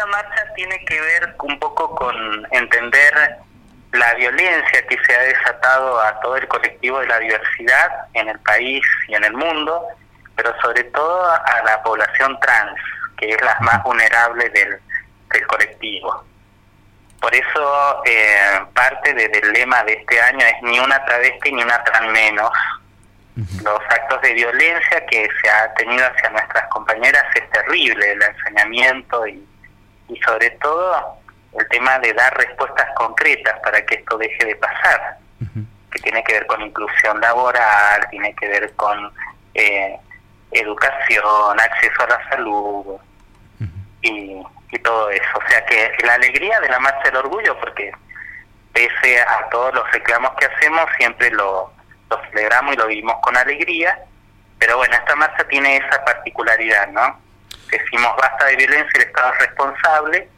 marcha tiene que ver un poco con entender la violencia que se ha desatado a todo el colectivo de la diversidad en el país y en el mundo, pero sobre todo a la población trans, que es la más vulnerable del colectivo. Por eso parte del lema de este año es ni una travesti ni una trans menos. Los actos de violencia que se ha tenido hacia nuestras compañeras es terrible, el ensañamiento y sobre todo el tema de dar respuestas concretas para que esto deje de pasar, que tiene que ver con inclusión laboral, tiene que ver con educación, acceso a la salud y todo eso. O sea que la alegría de la Marcha del Orgullo, porque pese a todos los reclamos que hacemos, siempre lo celebramos y lo vivimos con alegría, pero bueno, esta marcha tiene esa particularidad, ¿no? Decimos basta de violencia, el Estado es responsable.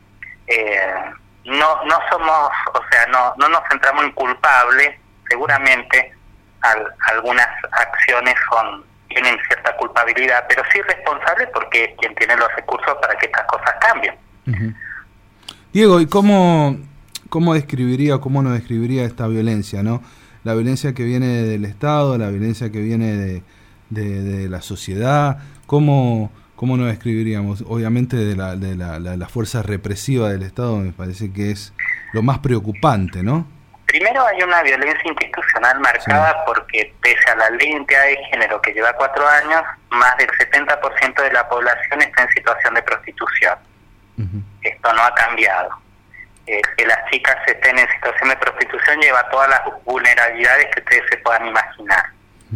No somos, o sea, no nos centramos en culpables. Seguramente algunas acciones tienen cierta culpabilidad, pero sí responsable porque es quien tiene los recursos para que estas cosas cambien. Diego, ¿y cómo describiría, cómo nos describiría esta violencia, no? La violencia que viene del Estado, la violencia que viene de la sociedad, ¿cómo nos describiríamos? Obviamente de la fuerza represiva del Estado me parece que es lo más preocupante, ¿no? Primero hay una violencia institucional marcada porque pese a la ley de identidad de género que lleva 4 años, más del 70% de la población está en situación de prostitución. Esto no ha cambiado. Que las chicas estén en situación de prostitución lleva todas las vulnerabilidades que ustedes se puedan imaginar.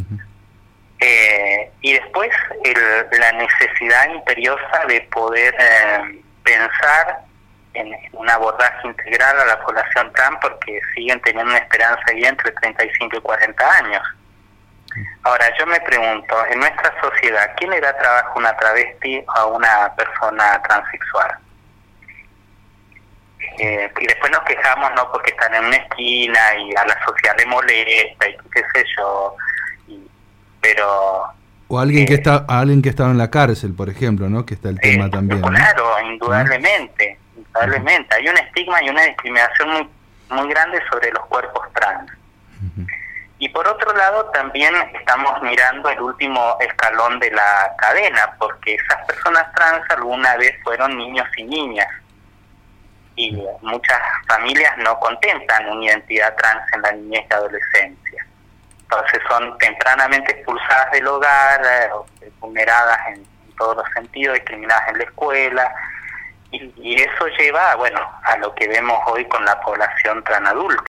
Y después la necesidad imperiosa de poder pensar en un abordaje integral a la población trans, porque siguen teniendo una esperanza de vida entre 35 y 40 años. Ahora, yo me pregunto, en nuestra sociedad, ¿quién le da trabajo a una travesti o a una persona transexual? Y después nos quejamos, ¿no?, porque están en una esquina y a la sociedad le molesta y qué sé yo, pero... O alguien que estaba en la cárcel, por ejemplo, ¿no?, que está el tema también, ¿no? Claro, indudablemente. Hay un estigma y una discriminación muy grande sobre los cuerpos trans. Y por otro lado también estamos mirando el último escalón de la cadena, porque esas personas trans alguna vez fueron niños y niñas, y muchas familias no contemplan una identidad trans en la niñez y adolescencia. Entonces son tempranamente expulsadas del hogar, vulneradas en todos los sentidos, discriminadas en la escuela, y eso lleva, bueno, a lo que vemos hoy con la población transadulta.